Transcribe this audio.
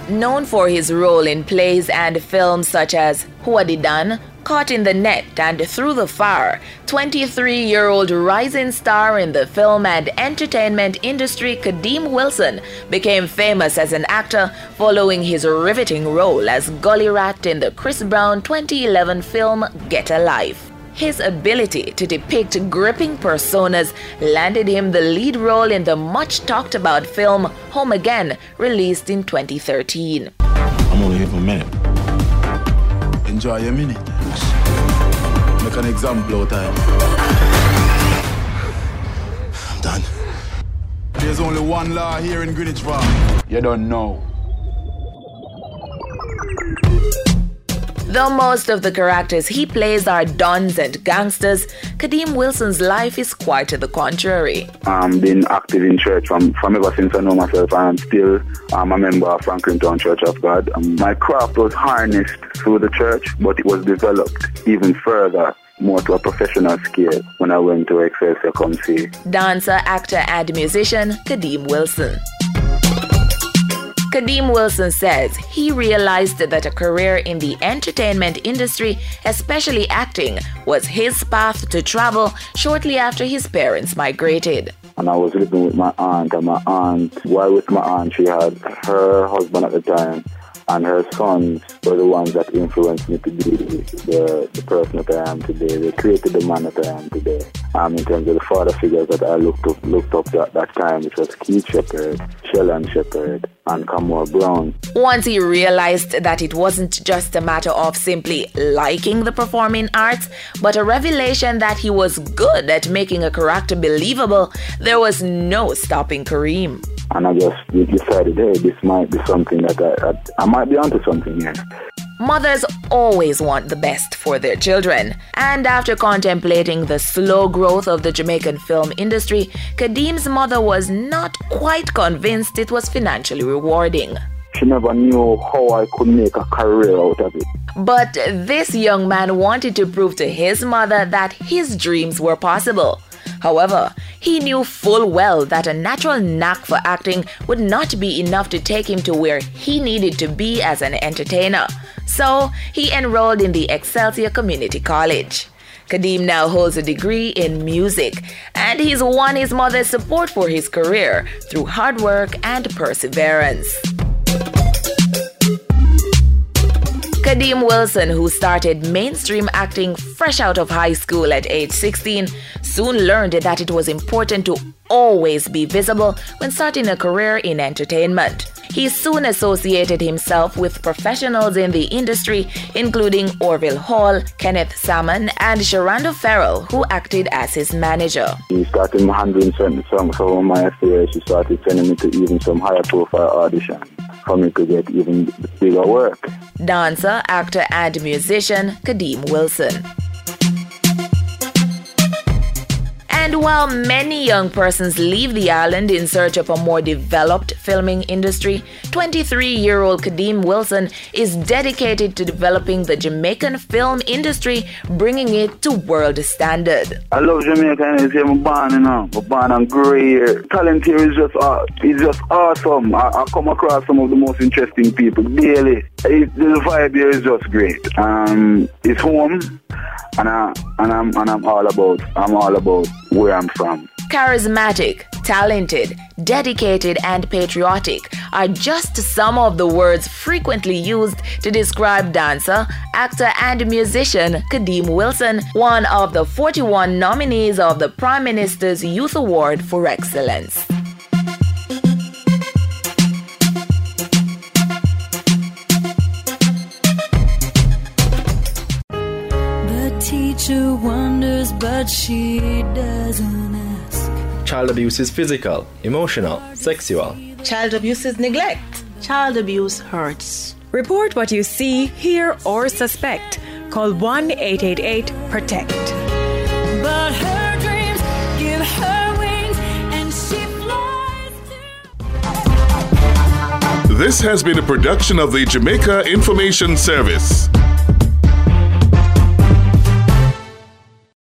Known for his role in plays and films such as Huadidan, Caught in the Net, and Through the Fire, 23-year-old rising star in the film and entertainment industry Kadeem Wilson became famous as an actor following his riveting role as Gully Rat in the Chris Brown 2011 film Get a Life. His ability to depict gripping personas landed him the lead role in the much-talked-about film Home Again, released in 2013. I'm only here for a minute. Enjoy your minute. Make an example of time. I'm done. There's only one law here in Greenwich Farm. You don't know. Though most of the characters he plays are dons and gangsters, Kadeem Wilson's life is quite to the contrary. I've been active in church from ever since I know myself. I'm still a member of Franklin Town Church of God. My craft was harnessed through the church, but it was developed even further, more to a professional scale, when I went to Excelsior Come See. Dancer, actor, and musician Kadeem Wilson. Kadeem Wilson says he realized that a career in the entertainment industry, especially acting, was his path to travel shortly after his parents migrated. And I was living with my aunt, and while with my aunt, she had her husband at the time, and her sons were the ones that influenced me to be the person that I am today. They created the man that I am today. In terms of the father figures that I looked up at that time, which was Keith Shepherd, Shellan Shepherd, and Kamor Brown. Once he realized that it wasn't just a matter of simply liking the performing arts, but a revelation that he was good at making a character believable, there was no stopping Kareem. And I just decided, hey, this might be something that I might be onto something here. Mothers always want the best for their children. And after contemplating the slow growth of the Jamaican film industry, Kadeem's mother was not quite convinced it was financially rewarding. She never knew how I could make a career out of it. But this young man wanted to prove to his mother that his dreams were possible. However, he knew full well that a natural knack for acting would not be enough to take him to where he needed to be as an entertainer. So, he enrolled in the Excelsior Community College. Kadeem now holds a degree in music, and he's won his mother's support for his career through hard work and perseverance. Kadeem Wilson, who started mainstream acting fresh out of high school at age 16, soon learned that it was important to always be visible when starting a career in entertainment. He soon associated himself with professionals in the industry, including Orville Hall, Kenneth Salmon, and Sharando Farrell, who acted as his manager. He started handling certain songs from my affairs. He started sending me to even some higher profile auditions for me to get even bigger work. Dancer, actor, and musician Kadeem Wilson. And while many young persons leave the island in search of a more developed filming industry, 23-year-old Kadeem Wilson is dedicated to developing the Jamaican film industry, bringing it to world standard. I love Jamaica, and I'm born and grew here. Talent here is just awesome. I come across some of the most interesting people daily. The vibe here is just great. It's home. And I'm all about where I'm from. Charismatic, talented, dedicated, and patriotic are just some of the words frequently used to describe dancer, actor, and musician Kadeem Wilson, one of the 41 nominees of the Prime Minister's Youth Award for Excellence. Teacher wonders, but she doesn't ask. Child abuse is physical, emotional, sexual. Child abuse is neglect. Child abuse hurts. Report what you see, hear, or suspect. Call 1-888-PROTECT. But her dreams give her wings, and she flies. This has been a production of the Jamaica Information Service.